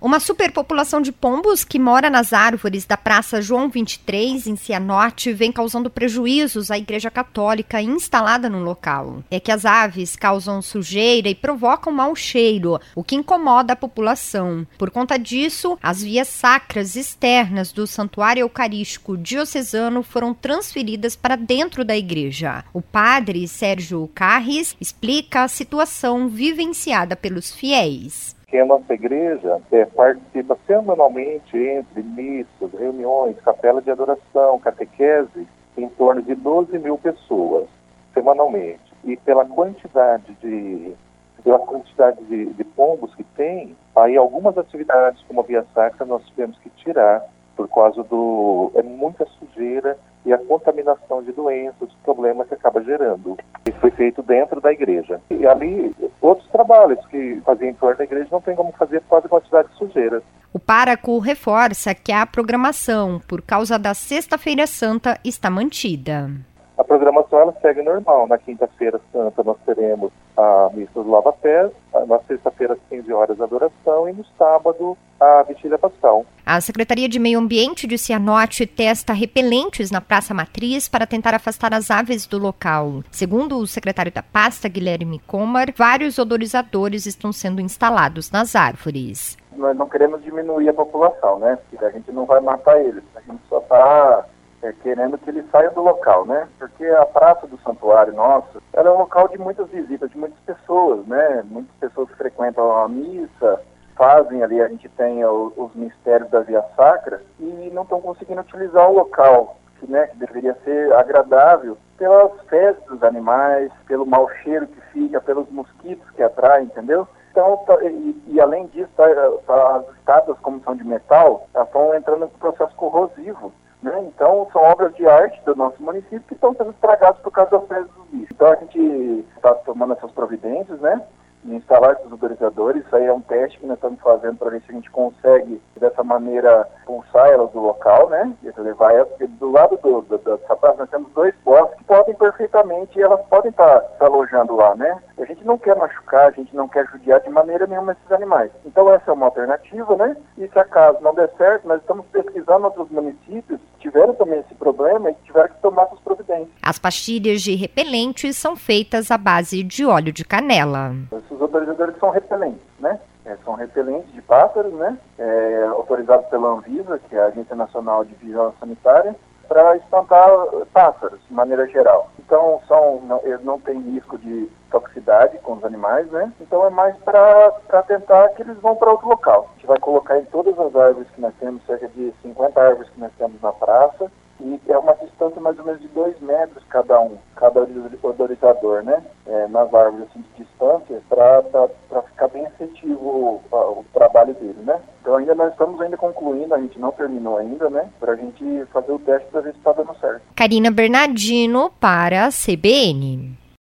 Uma superpopulação de pombos que mora nas árvores da Praça João 23, em Cianorte, vem causando prejuízos à Igreja Católica instalada no local. É que as aves causam sujeira e provocam mau cheiro, o que incomoda a população. Por conta disso, as vias sacras externas do Santuário Eucarístico Diocesano foram transferidas para dentro da igreja. O padre Sérgio Carres explica a situação vivenciada pelos fiéis. Que a nossa igreja participa semanalmente entre missas, reuniões, capela de adoração, catequese, em torno de 12 mil pessoas semanalmente. E pela quantidade de pombos que tem, aí algumas atividades como a Via Sacra nós tivemos que tirar por causa é muita sujeira e a contaminação de doenças, problema que acaba gerando. Isso foi feito dentro da igreja. E ali, outros trabalhos que faziam em torno da igreja não tem como fazer por causa da quantidade de sujeira. O pároco reforça que a programação, por causa da Sexta-feira Santa, está mantida. A programação ela segue normal. Na Quinta-feira Santa nós teremos a missa do Lava-Pés, na sexta-feira às 15 horas a adoração e no sábado a vigília pascal. A Secretaria de Meio Ambiente de Cianorte testa repelentes na Praça Matriz para tentar afastar as aves do local. Segundo o secretário da pasta, Guilherme Comar, vários odorizadores estão sendo instalados nas árvores. Nós não queremos diminuir a população, né? Porque a gente não vai matar eles, a gente só está querendo que ele saia do local, né? Porque a praça do santuário nosso, ela é um local de muitas visitas, de muitas pessoas, né? Muitas pessoas frequentam a missa, fazem ali, a gente tem os mistérios da Via Sacra e não estão conseguindo utilizar o local, que deveria ser agradável pelas fezes dos animais, pelo mau cheiro que fica, pelos mosquitos que atraem, entendeu? Então, e além disso, as estátuas, como são de metal, elas estão entrando no processo corrosivo. Né? Então, são obras de arte do nosso município que estão sendo estragadas por causa das fezes dos bichos. Então, a gente está tomando essas providências, né? De instalar esses odorizadores. Isso aí é um teste que nós estamos fazendo para ver se a gente consegue, dessa maneira, expulsar elas do local, né? E levar elas, porque do lado dessa praça nós temos 2 postos que podem perfeitamente, e elas podem estar alojando lá, né? A gente não quer machucar, a gente não quer judiar de maneira nenhuma esses animais. Então, essa é uma alternativa, né? E se acaso não der certo, nós estamos pesquisando outros municípios que tiveram também esse problema e que tiveram que tomar essas providências. As pastilhas de repelentes são feitas à base de óleo de canela. Esses autorizadores são repelentes, né? São repelentes de pássaros, né? Autorizados pela Anvisa, que é a Agência Nacional de Vigilância Sanitária, para espantar pássaros, de maneira geral. Então, eles não têm risco de toxicidade com os animais, né? Então, é mais para tentar que eles vão para outro local. A gente vai colocar em todas as árvores que nós temos, cerca de 50 árvores que nós temos na praça, e é uma distância mais ou menos de 2 metros cada odorizador, né? Nas árvores assim, de distância, para ficar bem efetivo o trabalho dele, né? Então ainda nós estamos concluindo, a gente não terminou ainda, né? Para a gente fazer o teste para ver se está dando certo. Karina Bernardino para a CBN.